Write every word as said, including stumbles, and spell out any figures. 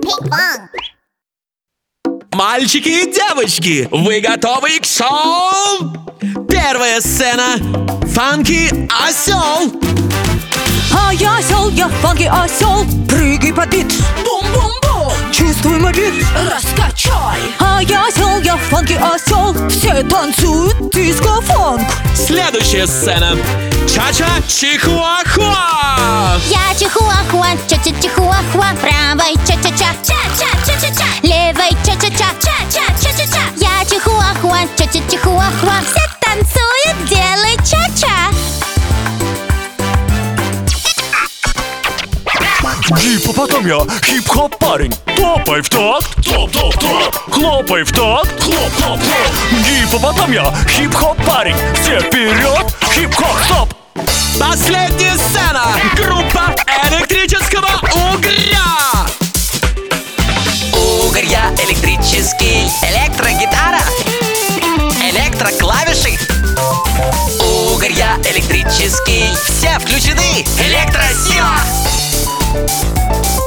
Пинг-понг. Мальчики и девочки, вы готовы к шоу? Первая сцена. Фанки осел. А я осел, я фанки осел. Прыгай под бит. Бум-бум-бум. Чувствуй мой бит. Раскачай. А я осел, я фанки осел. Все танцуют диско-фанк. Следующая сцена. Ча-ча чихуахуа. Я чихуахуа, ча-ча-чихуахуа. Правой ча-ча-ча, ча-ча-ча-ча-ча. Левой ча-ча-ча, ча-ча-ча-ча-ча. Я чихуахуа, ча-ча-чихуахуа. Все танцуют, делай ча-ча. Гиппопотам, хип-хоп парень. Топай в такт, топ-топ-топ. Хлопай в такт, хлоп-хлоп-хлоп. Гиппопотам, хип-хоп парень. Все вперед, хип-хоп, стоп. Последняя сцена. Группа электрического угря. Угорья электрический. Электрогитара. Электроклавиши. Угорья электрический. Все включены. Электросила.